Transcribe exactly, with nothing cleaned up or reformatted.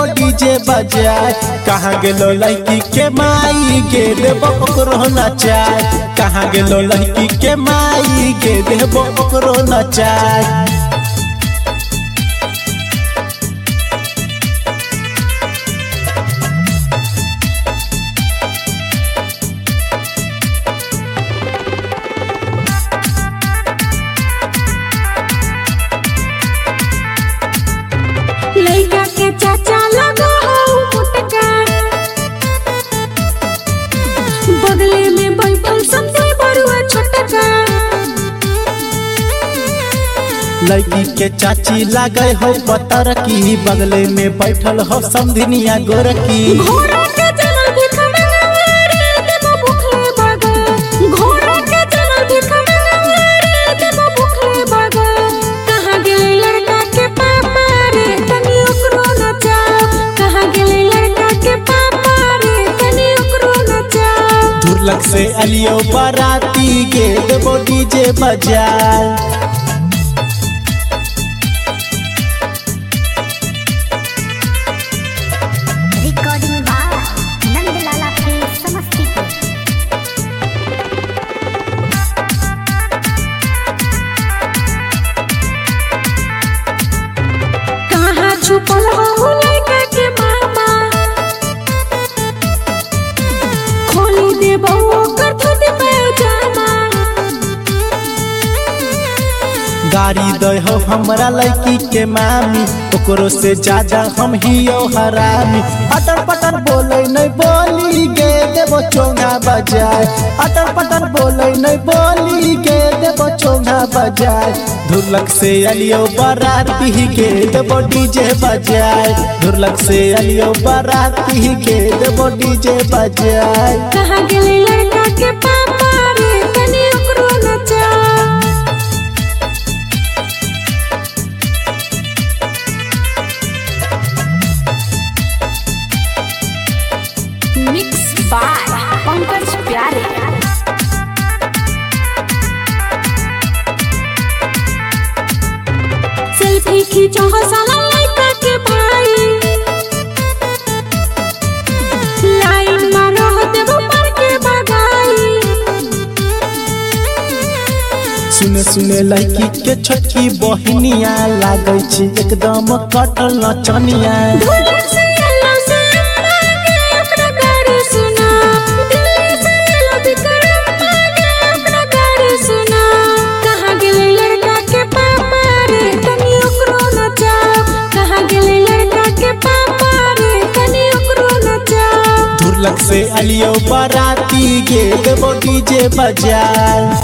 DJ बजाए। कहाँ गेलो लड़की के माई गे देबो ओकरो नचाए। कहाँ गेलो लड़की के माई गे देबो ओकरो नचाए। लइका के चाचा लगा हो मुटका, बगले में बैठल समझे बड़ुआ छोटका। लड़की के चाची लागे हो पतर की, बगले में बैठल हो समधिनिया गोरकी। घोड़ा के चलल भिख मंगवा रे देबो भूखले बागा, घोड़ा के चलल भिख मंगवा रे देबो भूखले बागा। कहाँ गेले लड़का के पापा रे तनी ओकरो नचाओ, कहाँ गेले लड़का के पापा रे तनी ओकरो नचाओ। दुर्लक से अलियो बाराती गे देबो डीजे बजाए। रिकॉर्डिंग बाय नंदलाला के समस्तीपुर। कहाँ छुपल हो लड़का के मामा, खोली देबो ओकर धोती पैजामा। गाड़ी दे हो हमरा लड़की के मामी, ओकरो से ज्यादा हम हियो हरामी। अटर पटर बोले नहीं बोली गे देबो चोंगा बजाए। अटर पटर बोले नहीं बोली गे देबो चोंगा बजाए। दुर्लक से अलियो बाराती गे देबो डीजे बजाए। दुर्लक से अलियो बाराती गे देबो डीजे बजाए। कहाँ गेले लड़का के पापा रे तनी ओकरो नचाओ। मिक्स बाय पंकज प्यारे। सेल्फी खींचो हो साला लड़का के भाई, लाइन मारो हो देबो मार के भगाई। सुने सुने लड़की के छोटकी बहिनिया लागे छी एकदम कटल नचनिया। ढोलक से अल्लाह से मांगे अपना गाड़ी सुना, दिल्ली से लो विक्रम मांगे अपना गाड़ी सुना। कहाँ गेले लड़का के पापा रे तनी ओकरो नचाओ, कहाँ गेले लड़का के पापा रे तनी ओकरो नचाओ। दुर्लक से अलियो बाराती गे देबो डीजे बजाए।